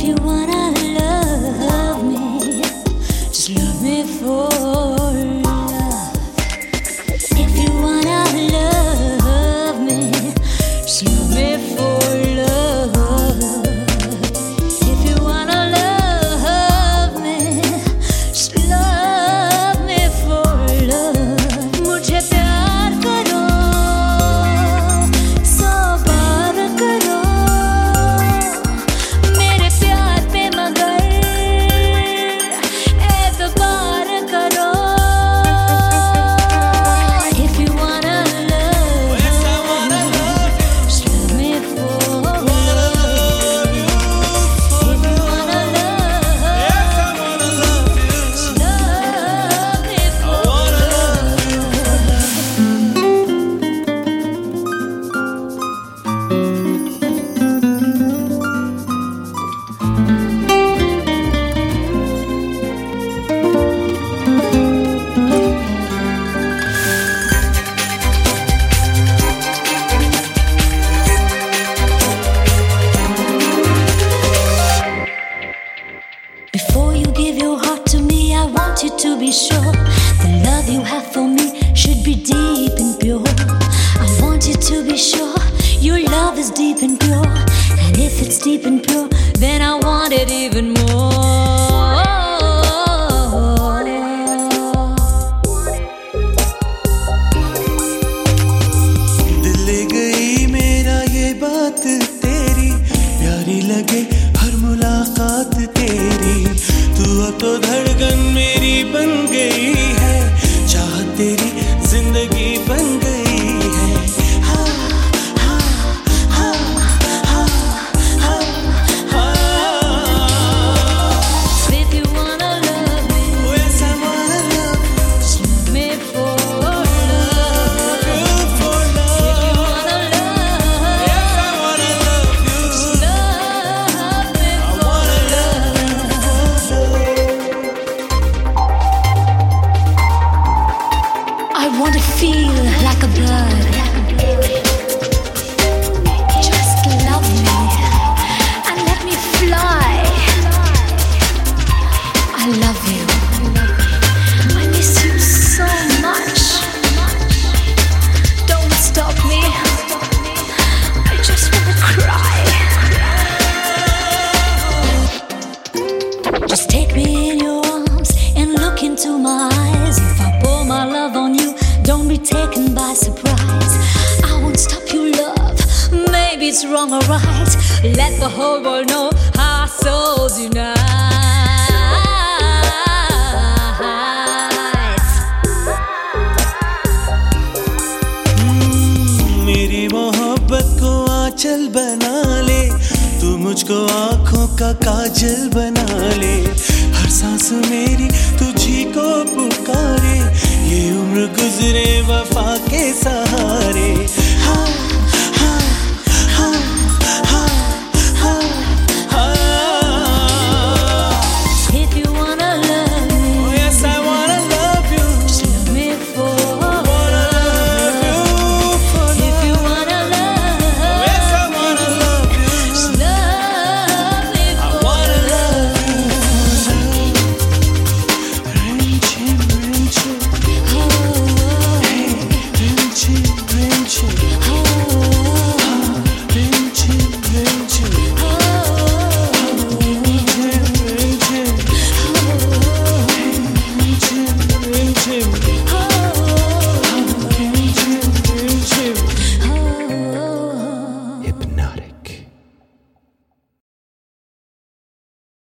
you wanna love me, just love me for love. If you wanna love me, just love me for love. If you wanna love me, just love me for love. मुझे प्यार करो, सौ बार करो, मेरे प्यार पे मगर एतबार करो. If you wanna love, just love me for love. If you wanna love, just love me for love. Before you give your heart to me, I want you to be sure the love you have for me should be deep and pure. I want you to be sure your love is deep and pure. And if it's deep and pure, then I want it even more. दिल ले गई मेरा ये बात तेरी, प्यारी लगे हर मुलाकात तेरी. तू अब तो धड़कन मेरी बन गई है, चाहत तेरी जिंदगी बन गई है. हाँ, हाँ, हाँ, हाँ, हाँ, हाँ. If you wanna love me, Yes, I wanna love just love me for love. you for If you love. wanna love, Yes, I wanna love you. just love me for love. I want to feel like a bird. Just love me and let me fly. I love you. I miss you so much. Don't stop me. I just want to cry. Just take me in your arms and look into my eyes. If I pour my love on you, don't be taken by surprise. I won't stop you, love. Maybe it's wrong or right. Let the whole world know how our souls unite. मेरी मोहब्बत को आंचल बना ले, तू मुझको आंखों का काजल बना ले. हर सांस मेरी तुझी को पुकारे, ये उम्र गुजरे वफा के सहारे. हाँ,